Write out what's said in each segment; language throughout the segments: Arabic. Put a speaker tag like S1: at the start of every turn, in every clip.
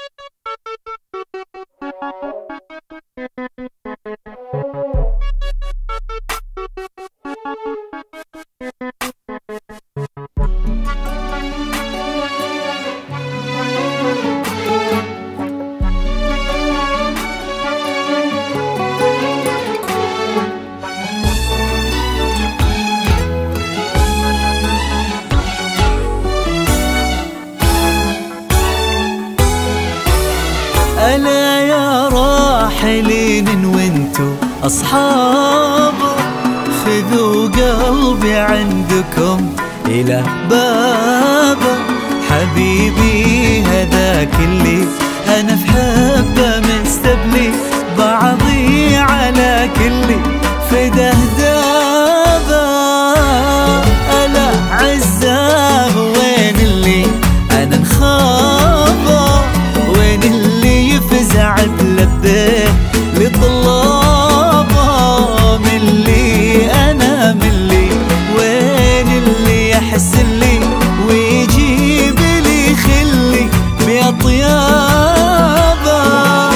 S1: ألا يا راحلين وانتو أصحاب، خذوا قلبي عندكم إلى بابه. حبيبي هذاك اللي أنا في حبه مستبلي، بعضي على كلي فده دابه. ألا عزاه وين اللي أنا نخابه، وين اللي يفزع بلبيه لطلابه. من اللي أنا من اللي، وين اللي يحس لي ويجيب لي خلي بأطيابه.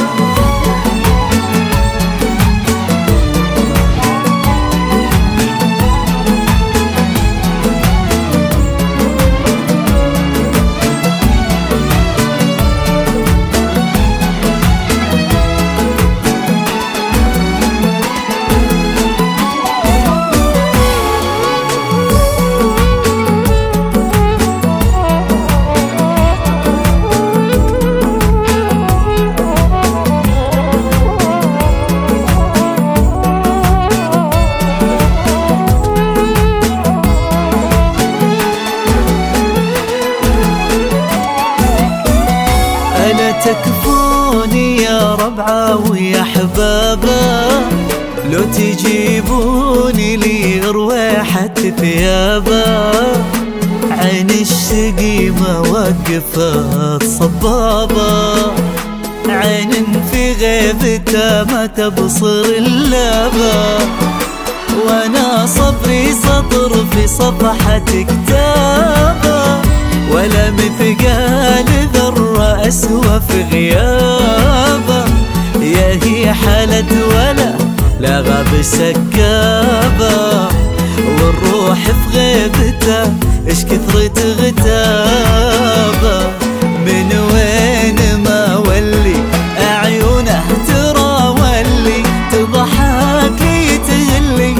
S1: تكفوني يا ربعة ويا حبابة، لو تجيبوني لي رويحة ثيابة. عين الشقيمة وقفت صبابة، عين في غيبتها ما تبصر اللابة. وانا صبري سطر في صفحة كتابة، ولا مثقال ذرة أسوى في غيابه. يا هي حالة ولا لا غاب سكابة، والروح في غيبته اش كثرت غتابة. من وين ما ولي أعينه ترى ولي، تضحك لي تغلي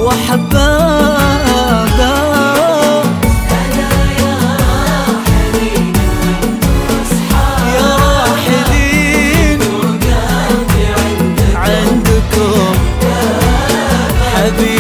S1: وحبابه. حبيبي